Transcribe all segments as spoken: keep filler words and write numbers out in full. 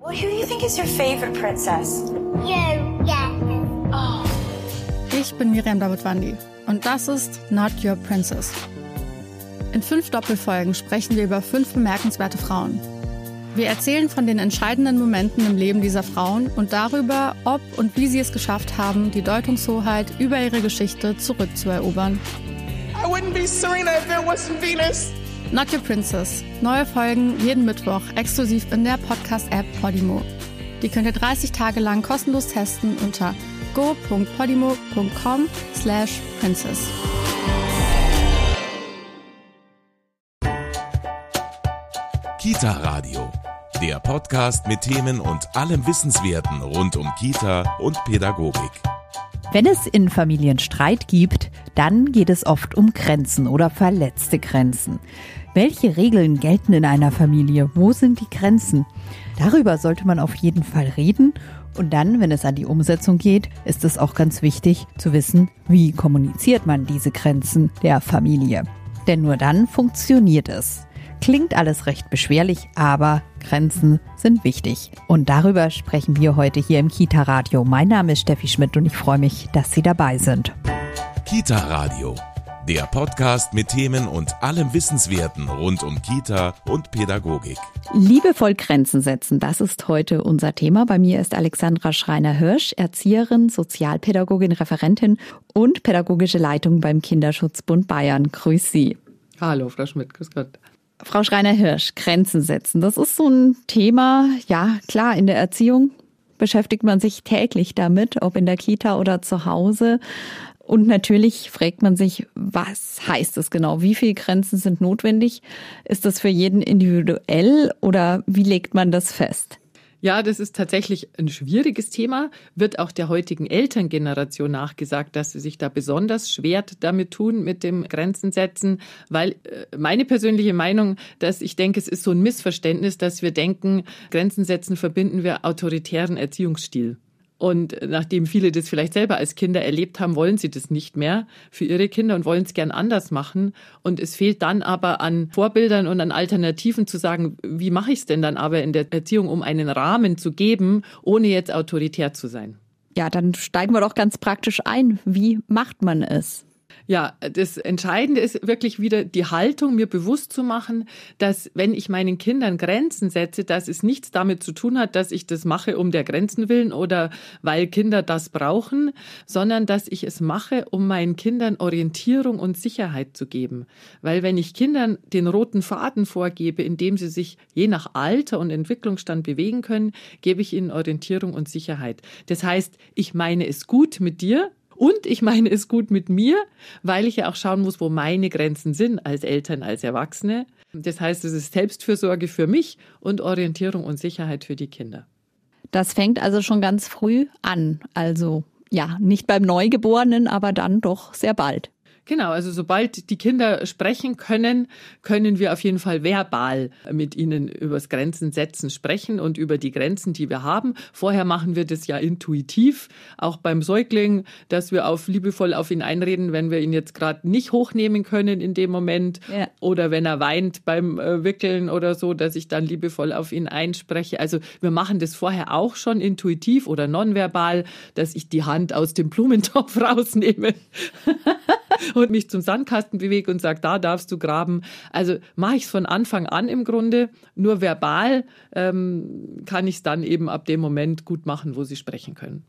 Well, who do you think is your favorite princess? You, yeah. Oh. Ich bin Miriam Davidwandi und das ist Not Your Princess. In fünf Doppelfolgen sprechen wir über fünf bemerkenswerte Frauen. Wir erzählen von den entscheidenden Momenten im Leben dieser Frauen und darüber, ob und wie sie es geschafft haben, die Deutungshoheit über ihre Geschichte zurückzuerobern. I wouldn't be Serena if there wasn't Venus. Not Your Princess. Neue Folgen jeden Mittwoch exklusiv in der Podcast-App Podimo. Die könnt ihr dreißig Tage lang kostenlos testen unter go punkt podimo punkt com slash princess. Kita Radio, der Podcast mit Themen und allem Wissenswerten rund um Kita und Pädagogik. Wenn es in Familien Streit gibt, dann geht es oft um Grenzen oder verletzte Grenzen. Welche Regeln gelten in einer Familie? Wo sind die Grenzen? Darüber sollte man auf jeden Fall reden. Und dann, wenn es an die Umsetzung geht, ist es auch ganz wichtig zu wissen, wie kommuniziert man diese Grenzen der Familie. Denn nur dann funktioniert es. Klingt alles recht beschwerlich, aber Grenzen sind wichtig. Und darüber sprechen wir heute hier im Kita Radio. Mein Name ist Steffi Schmidt und ich freue mich, dass Sie dabei sind. Kita Radio, der Podcast mit Themen und allem Wissenswerten rund um Kita und Pädagogik. Liebevoll Grenzen setzen, das ist heute unser Thema. Bei mir ist Alexandra Schreiner-Hirsch, Erzieherin, Sozialpädagogin, Referentin und pädagogische Leitung beim Kinderschutzbund Bayern. Grüß Sie. Hallo, Frau Schmidt, grüß Gott. Frau Schreiner-Hirsch, Grenzen setzen, das ist so ein Thema, ja klar, in der Erziehung beschäftigt man sich täglich damit, ob in der Kita oder zu Hause. Und natürlich fragt man sich, was heißt das genau? Wie viele Grenzen sind notwendig? Ist das für jeden individuell oder wie legt man das fest? Ja, das ist tatsächlich ein schwieriges Thema, wird auch der heutigen Elterngeneration nachgesagt, dass sie sich da besonders schwer damit tun mit dem Grenzen setzen, weil meine persönliche Meinung, dass ich denke, es ist so ein Missverständnis, dass wir denken, Grenzen setzen verbinden wir autoritären Erziehungsstil. Und nachdem viele das vielleicht selber als Kinder erlebt haben, wollen sie das nicht mehr für ihre Kinder und wollen es gern anders machen. Und es fehlt dann aber an Vorbildern und an Alternativen zu sagen, wie mache ich es denn dann aber in der Erziehung, um einen Rahmen zu geben, ohne jetzt autoritär zu sein. Ja, dann steigen wir doch ganz praktisch ein. Wie macht man es? Ja, das Entscheidende ist wirklich wieder die Haltung, mir bewusst zu machen, dass wenn ich meinen Kindern Grenzen setze, dass es nichts damit zu tun hat, dass ich das mache um der Grenzen willen oder weil Kinder das brauchen, sondern dass ich es mache, um meinen Kindern Orientierung und Sicherheit zu geben. Weil wenn ich Kindern den roten Faden vorgebe, in dem sie sich je nach Alter und Entwicklungsstand bewegen können, gebe ich ihnen Orientierung und Sicherheit. Das heißt, ich meine es gut mit dir, und ich meine es gut mit mir, weil ich ja auch schauen muss, wo meine Grenzen sind als Eltern, als Erwachsene. Das heißt, es ist Selbstfürsorge für mich und Orientierung und Sicherheit für die Kinder. Das fängt also schon ganz früh an. Also ja, nicht beim Neugeborenen, aber dann doch sehr bald. Genau, also sobald die Kinder sprechen können, können wir auf jeden Fall verbal mit ihnen über das Grenzen setzen sprechen und über die Grenzen, die wir haben. Vorher machen wir das ja intuitiv, auch beim Säugling, dass wir auf liebevoll auf ihn einreden, wenn wir ihn jetzt gerade nicht hochnehmen können in dem Moment, ja. Oder wenn er weint beim äh, Wickeln oder so, dass ich dann liebevoll auf ihn einspreche. Also wir machen das vorher auch schon intuitiv oder nonverbal, dass ich die Hand aus dem Blumentopf rausnehme. Und mich zum Sandkasten bewege und sage, da darfst du graben. Also mache ich es von Anfang an im Grunde. Nur verbal ähm, kann ich es dann eben ab dem Moment gut machen, wo sie sprechen können.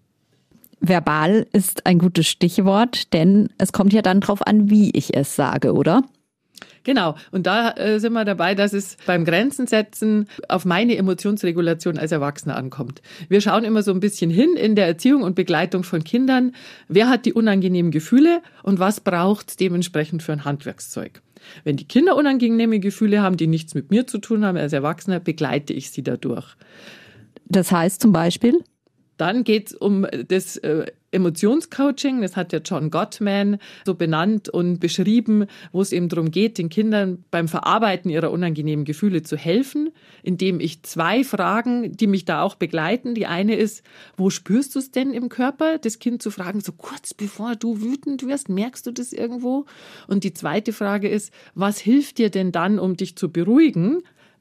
Verbal ist ein gutes Stichwort, denn es kommt ja dann drauf an, wie ich es sage, oder? Genau. Und da äh, sind wir dabei, dass es beim Grenzen setzen auf meine Emotionsregulation als Erwachsener ankommt. Wir schauen immer so ein bisschen hin in der Erziehung und Begleitung von Kindern. Wer hat die unangenehmen Gefühle und was braucht es dementsprechend für ein Handwerkszeug? Wenn die Kinder unangenehme Gefühle haben, die nichts mit mir zu tun haben als Erwachsener, begleite ich sie dadurch. Das heißt zum Beispiel? Dann geht es um das äh, Emotionscoaching, das hat der John Gottman so benannt und beschrieben, wo es eben darum geht, den Kindern beim Verarbeiten ihrer unangenehmen Gefühle zu helfen, indem ich zwei Fragen, die mich da auch begleiten. Die eine ist, wo spürst du es denn im Körper? Das Kind zu fragen, so kurz bevor du wütend wirst, merkst du das irgendwo? Und die zweite Frage ist, was hilft dir denn dann, um dich zu beruhigen,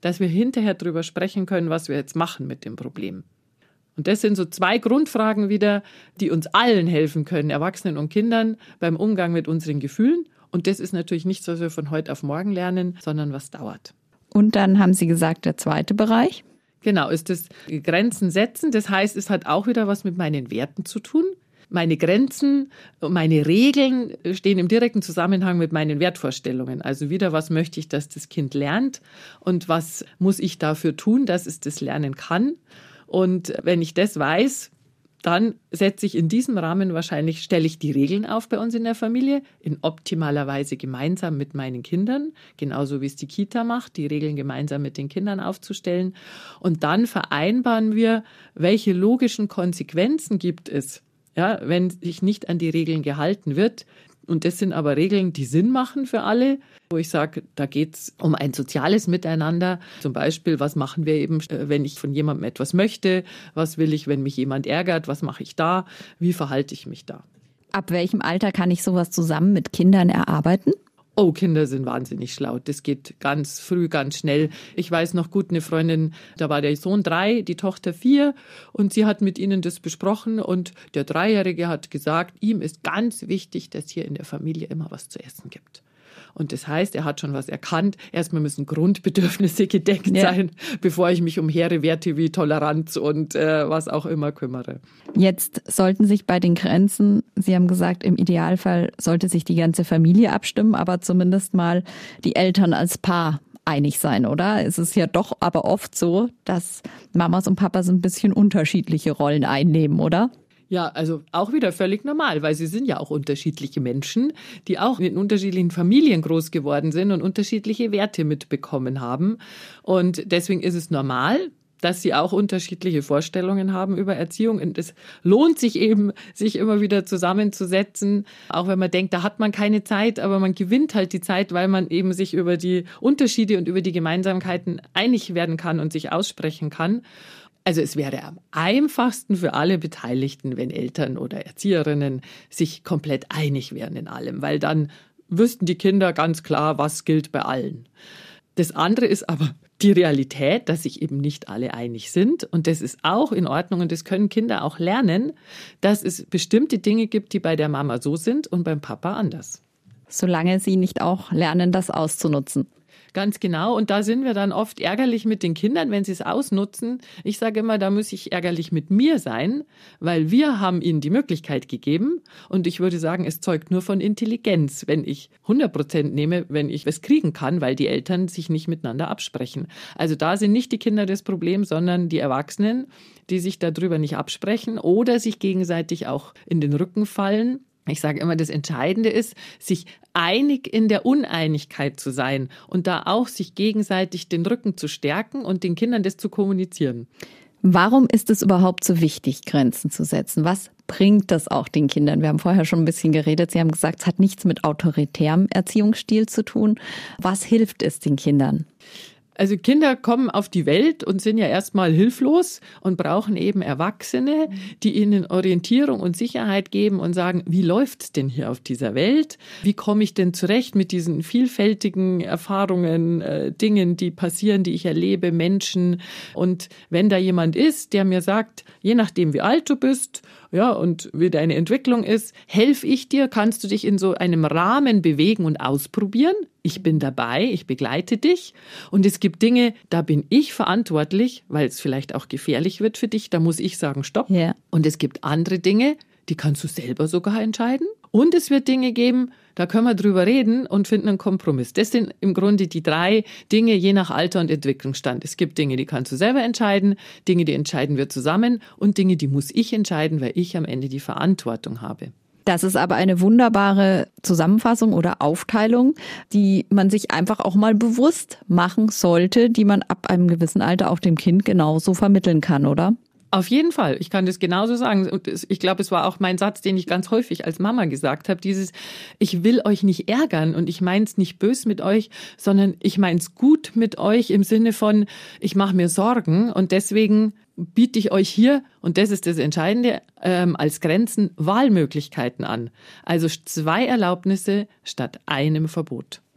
dass wir hinterher darüber sprechen können, was wir jetzt machen mit dem Problem. Und das sind so zwei Grundfragen wieder, die uns allen helfen können, Erwachsenen und Kindern, beim Umgang mit unseren Gefühlen. Und das ist natürlich nichts, was wir von heute auf morgen lernen, sondern was dauert. Und dann haben Sie gesagt, der zweite Bereich? Genau, ist das Grenzen setzen. Das heißt, es hat auch wieder was mit meinen Werten zu tun. Meine Grenzen und meine Regeln stehen im direkten Zusammenhang mit meinen Wertvorstellungen. Also wieder, was möchte ich, dass das Kind lernt und was muss ich dafür tun, dass es das lernen kann. Und wenn ich das weiß, dann setze ich in diesem Rahmen wahrscheinlich, stelle ich die Regeln auf bei uns in der Familie, in optimaler Weise gemeinsam mit meinen Kindern, genauso wie es die Kita macht, die Regeln gemeinsam mit den Kindern aufzustellen. Und dann vereinbaren wir, welche logischen Konsequenzen gibt es, ja, wenn sich nicht an die Regeln gehalten wird. Und das sind aber Regeln, die Sinn machen für alle, wo ich sage, da geht es um ein soziales Miteinander. Zum Beispiel, was machen wir eben, wenn ich von jemandem etwas möchte? Was will ich, wenn mich jemand ärgert? Was mache ich da? Wie verhalte ich mich da? Ab welchem Alter kann ich sowas zusammen mit Kindern erarbeiten? Oh, Kinder sind wahnsinnig schlau. Das geht ganz früh, ganz schnell. Ich weiß noch gut, eine Freundin, da war der Sohn drei, die Tochter vier und sie hat mit ihnen das besprochen und der Dreijährige hat gesagt, ihm ist ganz wichtig, dass hier in der Familie immer was zu essen gibt. Und das heißt, er hat schon was erkannt. Erstmal müssen Grundbedürfnisse gedeckt ja. sein, bevor ich mich um hehre Werte wie Toleranz und äh, was auch immer kümmere. Jetzt sollten sich bei den Grenzen, Sie haben gesagt, im Idealfall sollte sich die ganze Familie abstimmen, aber zumindest mal die Eltern als Paar einig sein, oder? Es ist ja doch aber oft so, dass Mamas und Papas ein bisschen unterschiedliche Rollen einnehmen, oder? Ja, also auch wieder völlig normal, weil sie sind ja auch unterschiedliche Menschen, die auch in unterschiedlichen Familien groß geworden sind und unterschiedliche Werte mitbekommen haben. Und deswegen ist es normal, dass sie auch unterschiedliche Vorstellungen haben über Erziehung. Und es lohnt sich eben, sich immer wieder zusammenzusetzen, auch wenn man denkt, da hat man keine Zeit, aber man gewinnt halt die Zeit, weil man eben sich über die Unterschiede und über die Gemeinsamkeiten einig werden kann und sich aussprechen kann. Also es wäre am einfachsten für alle Beteiligten, wenn Eltern oder Erzieherinnen sich komplett einig wären in allem, weil dann wüssten die Kinder ganz klar, was gilt bei allen. Das andere ist aber die Realität, dass sich eben nicht alle einig sind. Und das ist auch in Ordnung und das können Kinder auch lernen, dass es bestimmte Dinge gibt, die bei der Mama so sind und beim Papa anders. Solange sie nicht auch lernen, das auszunutzen. Ganz genau. Und da sind wir dann oft ärgerlich mit den Kindern, wenn sie es ausnutzen. Ich sage immer, da muss ich ärgerlich mit mir sein, weil wir haben ihnen die Möglichkeit gegeben. Und ich würde sagen, es zeugt nur von Intelligenz, wenn ich hundert Prozent nehme, wenn ich es kriegen kann, weil die Eltern sich nicht miteinander absprechen. Also da sind nicht die Kinder das Problem, sondern die Erwachsenen, die sich darüber nicht absprechen oder sich gegenseitig auch in den Rücken fallen. Ich sage immer, das Entscheidende ist, sich einig in der Uneinigkeit zu sein und da auch sich gegenseitig den Rücken zu stärken und den Kindern das zu kommunizieren. Warum ist es überhaupt so wichtig, Grenzen zu setzen? Was bringt das auch den Kindern? Wir haben vorher schon ein bisschen geredet. Sie haben gesagt, es hat nichts mit autoritärem Erziehungsstil zu tun. Was hilft es den Kindern? Also Kinder kommen auf die Welt und sind ja erstmal hilflos und brauchen eben Erwachsene, die ihnen Orientierung und Sicherheit geben und sagen, wie läuft's denn hier auf dieser Welt? Wie komme ich denn zurecht mit diesen vielfältigen Erfahrungen, äh, Dingen, die passieren, die ich erlebe, Menschen? Und wenn da jemand ist, der mir sagt, je nachdem wie alt du bist, ja, und wie deine Entwicklung ist, helfe ich dir, kannst du dich in so einem Rahmen bewegen und ausprobieren? Ich bin dabei, ich begleite dich. Und es gibt Dinge, da bin ich verantwortlich, weil es vielleicht auch gefährlich wird für dich. Da muss ich sagen, stopp. Yeah. Und es gibt andere Dinge, die kannst du selber sogar entscheiden. Und es wird Dinge geben, da können wir drüber reden und finden einen Kompromiss. Das sind im Grunde die drei Dinge, je nach Alter und Entwicklungsstand. Es gibt Dinge, die kannst du selber entscheiden, Dinge, die entscheiden wir zusammen und Dinge, die muss ich entscheiden, weil ich am Ende die Verantwortung habe. Das ist aber eine wunderbare Zusammenfassung oder Aufteilung, die man sich einfach auch mal bewusst machen sollte, die man ab einem gewissen Alter auch dem Kind genauso vermitteln kann, oder? Auf jeden Fall. Ich kann das genauso sagen. Und ich glaube, es war auch mein Satz, den ich ganz häufig als Mama gesagt habe. Dieses, ich will euch nicht ärgern und ich meine es nicht böse mit euch, sondern ich meine es gut mit euch im Sinne von, ich mache mir Sorgen und deswegen biete ich euch hier, und das ist das Entscheidende, ähm, als Grenzen Wahlmöglichkeiten an. Also zwei Erlaubnisse statt einem Verbot.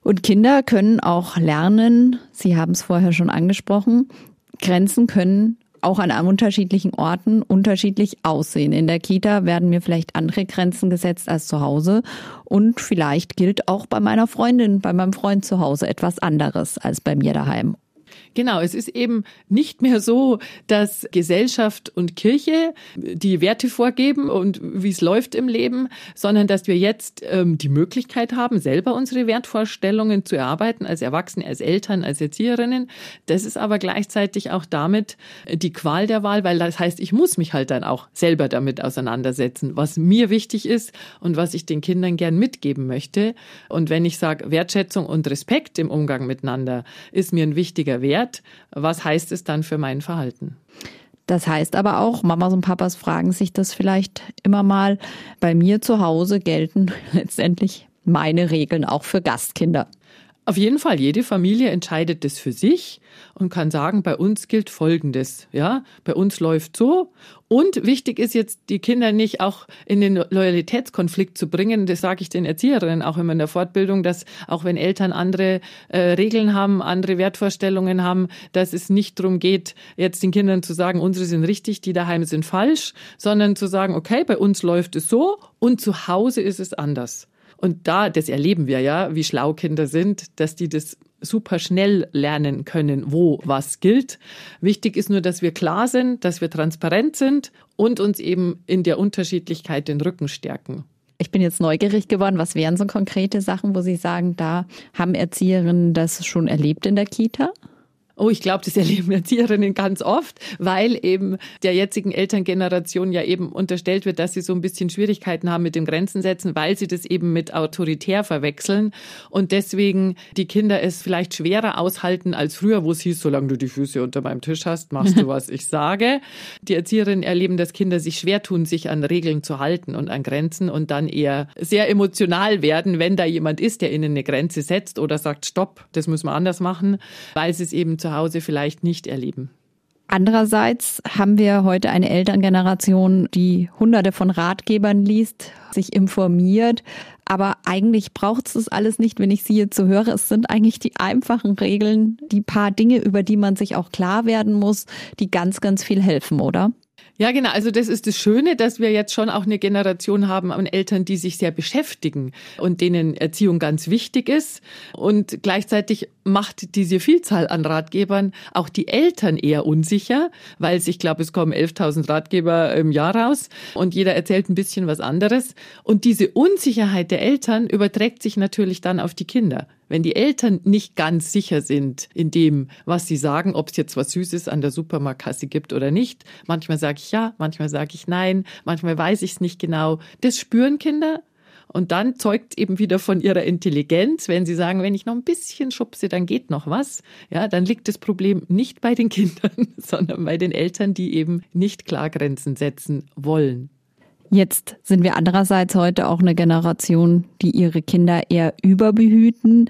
Und Kinder können auch lernen, Sie haben es vorher schon angesprochen, Grenzen können auch an unterschiedlichen Orten unterschiedlich aussehen. In der Kita werden mir vielleicht andere Grenzen gesetzt als zu Hause und vielleicht gilt auch bei meiner Freundin, bei meinem Freund zu Hause etwas anderes als bei mir daheim. Genau, es ist eben nicht mehr so, dass Gesellschaft und Kirche die Werte vorgeben und wie es läuft im Leben, sondern dass wir jetzt ähm, die Möglichkeit haben, selber unsere Wertvorstellungen zu erarbeiten, als Erwachsene, als Eltern, als Erzieherinnen. Das ist aber gleichzeitig auch damit die Qual der Wahl, weil das heißt, ich muss mich halt dann auch selber damit auseinandersetzen, was mir wichtig ist und was ich den Kindern gern mitgeben möchte. Und wenn ich sage, Wertschätzung und Respekt im Umgang miteinander ist mir ein wichtiger Wert, was heißt es dann für mein Verhalten? Das heißt aber auch, Mamas und Papas fragen sich das vielleicht immer mal, bei mir zu Hause gelten letztendlich meine Regeln auch für Gastkinder. Auf jeden Fall, jede Familie entscheidet das für sich und kann sagen, bei uns gilt Folgendes, ja, bei uns läuft so. Und wichtig ist jetzt, die Kinder nicht auch in den Loyalitätskonflikt zu bringen. Das sage ich den Erzieherinnen auch immer in der Fortbildung, dass auch wenn Eltern andere äh, Regeln haben, andere Wertvorstellungen haben, dass es nicht darum geht, jetzt den Kindern zu sagen, unsere sind richtig, die daheim sind falsch, sondern zu sagen, okay, bei uns läuft es so und zu Hause ist es anders. Und da, das erleben wir ja, wie schlau Kinder sind, dass die das super schnell lernen können, wo was gilt. Wichtig ist nur, dass wir klar sind, dass wir transparent sind und uns eben in der Unterschiedlichkeit den Rücken stärken. Ich bin jetzt neugierig geworden. Was wären so konkrete Sachen, wo Sie sagen, da haben Erzieherinnen das schon erlebt in der Kita? Oh, ich glaube, das erleben Erzieherinnen ganz oft, weil eben der jetzigen Elterngeneration ja eben unterstellt wird, dass sie so ein bisschen Schwierigkeiten haben mit dem Grenzen setzen, weil sie das eben mit autoritär verwechseln und deswegen die Kinder es vielleicht schwerer aushalten als früher, wo es hieß, solange du die Füße unter meinem Tisch hast, machst du, was ich sage. Die Erzieherinnen erleben, dass Kinder sich schwer tun, sich an Regeln zu halten und an Grenzen und dann eher sehr emotional werden, wenn da jemand ist, der ihnen eine Grenze setzt oder sagt, stopp, das müssen wir anders machen, weil sie es eben zu Hause vielleicht nicht erleben. Andererseits haben wir heute eine Elterngeneration, die hunderte von Ratgebern liest, sich informiert. Aber eigentlich braucht es das alles nicht, wenn ich Sie jetzt so höre. Es sind eigentlich die einfachen Regeln, die paar Dinge, über die man sich auch klar werden muss, die ganz, ganz viel helfen, oder? Ja, genau. Also das ist das Schöne, dass wir jetzt schon auch eine Generation haben an Eltern, die sich sehr beschäftigen und denen Erziehung ganz wichtig ist. Und gleichzeitig macht diese Vielzahl an Ratgebern auch die Eltern eher unsicher, weil ich glaube, es kommen elftausend Ratgeber im Jahr raus und jeder erzählt ein bisschen was anderes. Und diese Unsicherheit der Eltern überträgt sich natürlich dann auf die Kinder. Wenn die Eltern nicht ganz sicher sind in dem, was sie sagen, ob es jetzt was Süßes an der Supermarktkasse gibt oder nicht. Manchmal sage ich ja, manchmal sage ich nein, manchmal weiß ich es nicht genau. Das spüren Kinder und dann zeugt eben wieder von ihrer Intelligenz, wenn sie sagen, wenn ich noch ein bisschen schubse, dann geht noch was. Ja, dann liegt das Problem nicht bei den Kindern, sondern bei den Eltern, die eben nicht klar Grenzen setzen wollen. Jetzt sind wir andererseits heute auch eine Generation, die ihre Kinder eher überbehüten.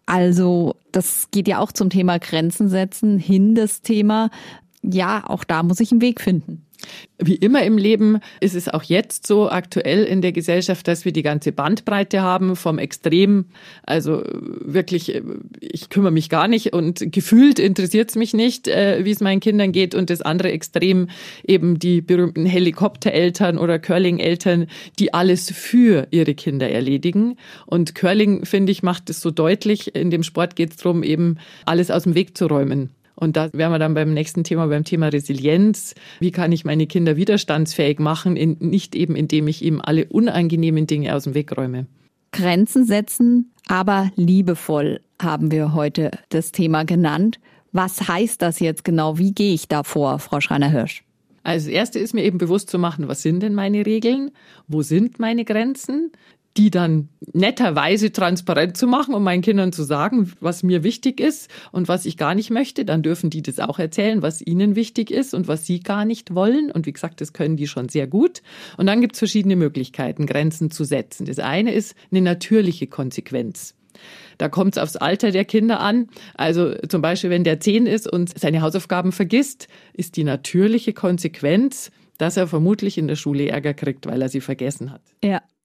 Also das geht ja auch zum Thema Grenzen setzen, hin das Thema. Ja, auch da muss ich einen Weg finden. Wie immer im Leben ist es auch jetzt so aktuell in der Gesellschaft, dass wir die ganze Bandbreite haben vom Extrem. Also wirklich, ich kümmere mich gar nicht und gefühlt interessiert es mich nicht, wie es meinen Kindern geht. Und das andere Extrem eben die berühmten Helikoptereltern oder Curling-Eltern, die alles für ihre Kinder erledigen. Und Curling, finde ich, macht es so deutlich. In dem Sport geht es darum, eben alles aus dem Weg zu räumen. Und da wären wir dann beim nächsten Thema, beim Thema Resilienz. Wie kann ich meine Kinder widerstandsfähig machen? In, nicht eben, indem ich ihm alle unangenehmen Dinge aus dem Weg räume. Grenzen setzen, aber liebevoll haben wir heute das Thema genannt. Was heißt das jetzt genau? Wie gehe ich da vor, Frau Schreiner-Hirsch? Also das Erste ist mir eben bewusst zu machen, was sind denn meine Regeln? Wo sind meine Grenzen? Die dann netterweise transparent zu machen, um meinen Kindern zu sagen, was mir wichtig ist und was ich gar nicht möchte. Dann dürfen die das auch erzählen, was ihnen wichtig ist und was sie gar nicht wollen. Und wie gesagt, das können die schon sehr gut. Und dann gibt es verschiedene Möglichkeiten, Grenzen zu setzen. Das eine ist eine natürliche Konsequenz. Da kommt es aufs Alter der Kinder an. Also zum Beispiel, wenn der zehn ist und seine Hausaufgaben vergisst, ist die natürliche Konsequenz, dass er vermutlich in der Schule Ärger kriegt, weil er sie vergessen hat. Ja.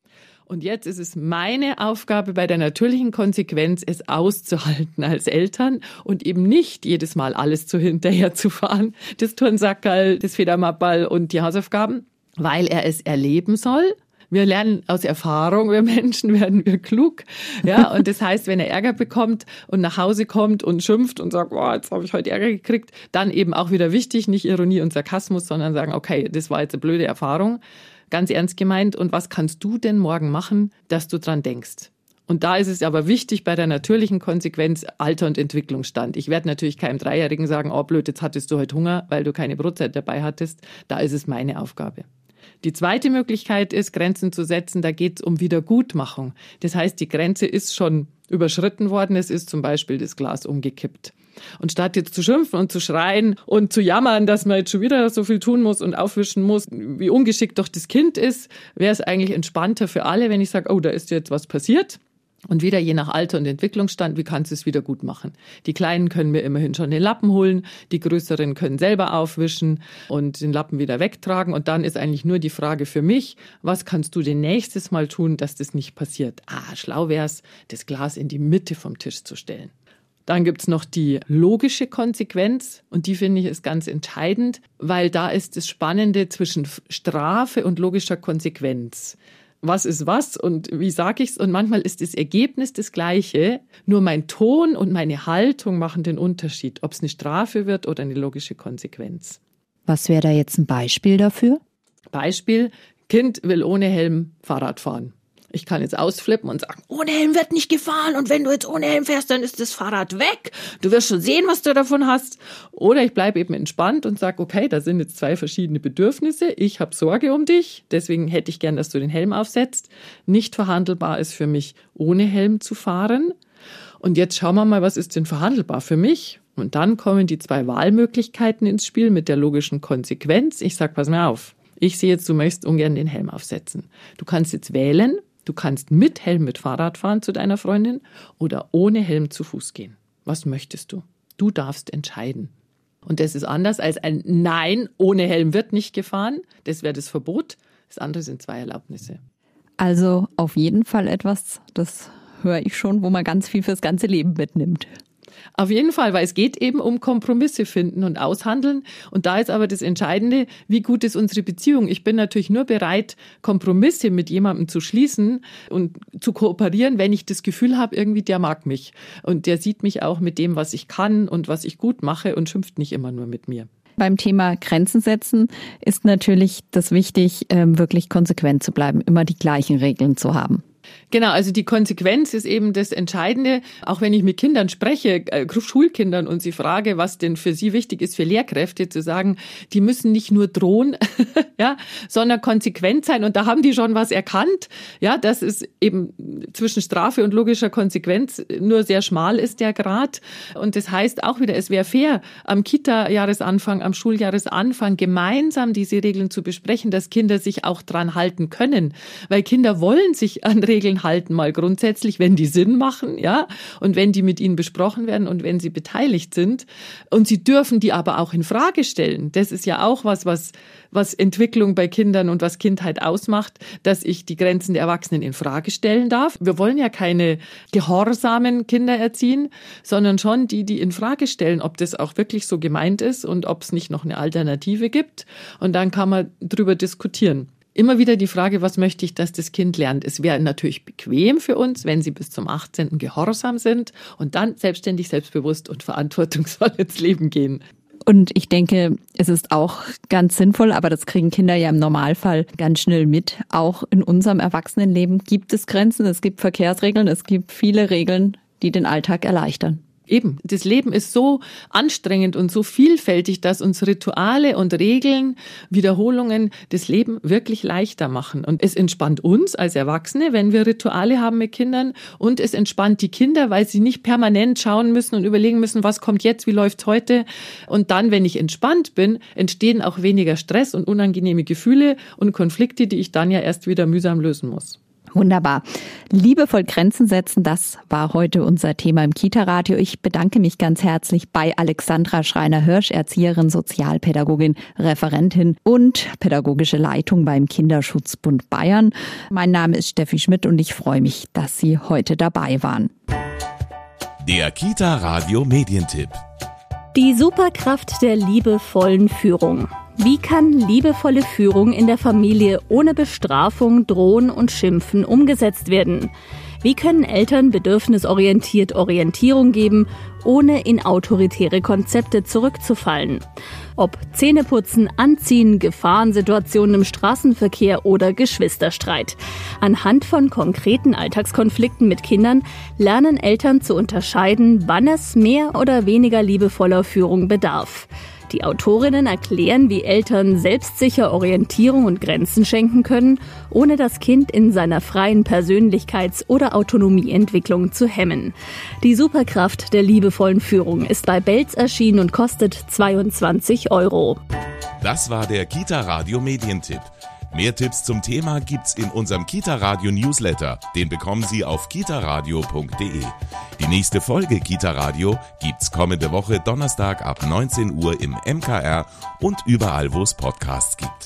Und jetzt ist es meine Aufgabe bei der natürlichen Konsequenz, es auszuhalten als Eltern und eben nicht jedes Mal alles zu hinterher zu fahren, das Turnsackerl, das Federmappal und die Hausaufgaben, weil er es erleben soll. Wir lernen aus Erfahrung, wir Menschen werden wir klug. Ja, und das heißt, wenn er Ärger bekommt und nach Hause kommt und schimpft und sagt, oh, jetzt habe ich heute Ärger gekriegt, dann eben auch wieder wichtig, nicht Ironie und Sarkasmus, sondern sagen, okay, das war jetzt eine blöde Erfahrung, ganz ernst gemeint. Und was kannst du denn morgen machen, dass du dran denkst? Und da ist es aber wichtig bei der natürlichen Konsequenz Alter und Entwicklungsstand. Ich werde natürlich keinem Dreijährigen sagen, oh blöd, jetzt hattest du heute Hunger, weil du keine Brotzeit dabei hattest. Da ist es meine Aufgabe. Die zweite Möglichkeit ist, Grenzen zu setzen. Da geht es um Wiedergutmachung. Das heißt, die Grenze ist schon überschritten worden. Es ist zum Beispiel das Glas umgekippt. Und statt jetzt zu schimpfen und zu schreien und zu jammern, dass man jetzt schon wieder so viel tun muss und aufwischen muss, wie ungeschickt doch das Kind ist, wäre es eigentlich entspannter für alle, wenn ich sage, oh, da ist jetzt was passiert. Und wieder je nach Alter und Entwicklungsstand, wie kannst du es wieder gut machen? Die Kleinen können mir immerhin schon den Lappen holen, die Größeren können selber aufwischen und den Lappen wieder wegtragen. Und dann ist eigentlich nur die Frage für mich, was kannst du denn nächstes Mal tun, dass das nicht passiert? Ah, schlau wär's, das Glas in die Mitte vom Tisch zu stellen. Dann gibt's noch die logische Konsequenz und die finde ich ist ganz entscheidend, weil da ist das Spannende zwischen Strafe und logischer Konsequenz. Was ist was und wie sage ich's? Und manchmal ist das Ergebnis das Gleiche, nur mein Ton und meine Haltung machen den Unterschied, ob es eine Strafe wird oder eine logische Konsequenz. Was wäre da jetzt ein Beispiel dafür? Beispiel, Kind will ohne Helm Fahrrad fahren. Ich kann jetzt ausflippen und sagen, ohne Helm wird nicht gefahren und wenn du jetzt ohne Helm fährst, dann ist das Fahrrad weg. Du wirst schon sehen, was du davon hast. Oder ich bleibe eben entspannt und sage, okay, da sind jetzt zwei verschiedene Bedürfnisse. Ich habe Sorge um dich, deswegen hätte ich gern, dass du den Helm aufsetzt. Nicht verhandelbar ist für mich, ohne Helm zu fahren. Und jetzt schauen wir mal, was ist denn verhandelbar für mich? Und dann kommen die zwei Wahlmöglichkeiten ins Spiel mit der logischen Konsequenz. Ich sage, pass mal auf, ich sehe jetzt, du möchtest ungern den Helm aufsetzen. Du kannst jetzt wählen. Du kannst mit Helm mit Fahrrad fahren zu deiner Freundin oder ohne Helm zu Fuß gehen. Was möchtest du? Du darfst entscheiden. Und das ist anders als ein Nein, ohne Helm wird nicht gefahren. Das wäre das Verbot. Das andere sind zwei Erlaubnisse. Also auf jeden Fall etwas, das höre ich schon, wo man ganz viel fürs ganze Leben mitnimmt. Auf jeden Fall, weil es geht eben um Kompromisse finden und aushandeln. Und da ist aber das Entscheidende, wie gut ist unsere Beziehung. Ich bin natürlich nur bereit, Kompromisse mit jemandem zu schließen und zu kooperieren, wenn ich das Gefühl habe, irgendwie der mag mich. Und der sieht mich auch mit dem, was ich kann und was ich gut mache und schimpft nicht immer nur mit mir. Beim Thema Grenzen setzen ist natürlich das wichtig, wirklich konsequent zu bleiben, immer die gleichen Regeln zu haben. Genau, also die Konsequenz ist eben das Entscheidende. Auch wenn ich mit Kindern spreche, äh, Schulkindern, und sie frage, was denn für sie wichtig ist für Lehrkräfte, zu sagen, die müssen nicht nur drohen, ja, sondern konsequent sein. Und da haben die schon was erkannt, ja, dass es eben zwischen Strafe und logischer Konsequenz nur sehr schmal ist, der Grad. Und das heißt auch wieder, es wäre fair, am Kita-Jahresanfang, am Schuljahresanfang gemeinsam diese Regeln zu besprechen, dass Kinder sich auch dran halten können. Weil Kinder wollen sich an Regeln halten, mal grundsätzlich, wenn die Sinn machen, ja, und wenn die mit ihnen besprochen werden und wenn sie beteiligt sind. Und sie dürfen die aber auch in Frage stellen. Das ist ja auch was, was, was Entwicklung bei Kindern und was Kindheit ausmacht, dass ich die Grenzen der Erwachsenen in Frage stellen darf. Wir wollen ja keine gehorsamen Kinder erziehen, sondern schon die, die in Frage stellen, ob das auch wirklich so gemeint ist und ob es nicht noch eine Alternative gibt. Und dann kann man drüber diskutieren. Immer wieder die Frage, was möchte ich, dass das Kind lernt? Es wäre natürlich bequem für uns, wenn sie bis zum achtzehnten gehorsam sind und dann selbstständig, selbstbewusst und verantwortungsvoll ins Leben gehen. Und ich denke, es ist auch ganz sinnvoll, aber das kriegen Kinder ja im Normalfall ganz schnell mit. Auch in unserem Erwachsenenleben gibt es Grenzen, es gibt Verkehrsregeln, es gibt viele Regeln, die den Alltag erleichtern. Eben, das Leben ist so anstrengend und so vielfältig, dass uns Rituale und Regeln, Wiederholungen das Leben wirklich leichter machen. Und es entspannt uns als Erwachsene, wenn wir Rituale haben mit Kindern, und es entspannt die Kinder, weil sie nicht permanent schauen müssen und überlegen müssen, was kommt jetzt, wie läuft's heute. Und dann, wenn ich entspannt bin, entstehen auch weniger Stress und unangenehme Gefühle und Konflikte, die ich dann ja erst wieder mühsam lösen muss. Wunderbar. Liebevoll Grenzen setzen, das war heute unser Thema im Kita-Radio. Ich bedanke mich ganz herzlich bei Alexandra Schreiner-Hirsch, Erzieherin, Sozialpädagogin, Referentin und pädagogische Leitung beim Kinderschutzbund Bayern. Mein Name ist Steffi Schmidt und ich freue mich, dass Sie heute dabei waren. Der Kita-Radio Medientipp. Die Superkraft der liebevollen Führung. Wie kann liebevolle Führung in der Familie ohne Bestrafung, Drohen und Schimpfen umgesetzt werden? Wie können Eltern bedürfnisorientiert Orientierung geben, ohne in autoritäre Konzepte zurückzufallen? Ob Zähneputzen, Anziehen, Gefahrensituationen im Straßenverkehr oder Geschwisterstreit. Anhand von konkreten Alltagskonflikten mit Kindern lernen Eltern zu unterscheiden, wann es mehr oder weniger liebevoller Führung bedarf. Die Autorinnen erklären, wie Eltern selbstsicher Orientierung und Grenzen schenken können, ohne das Kind in seiner freien Persönlichkeits- oder Autonomieentwicklung zu hemmen. Die Superkraft der liebevollen Führung ist bei Belz erschienen und kostet zweiundzwanzig Euro. Das war der Kita-Radio Medientipp. Mehr Tipps zum Thema gibt's in unserem Kita-Radio Newsletter. Den bekommen Sie auf kitaradio punkt de. Die nächste Folge Kita-Radio gibt's kommende Woche Donnerstag ab neunzehn Uhr im M K R und überall, wo es Podcasts gibt.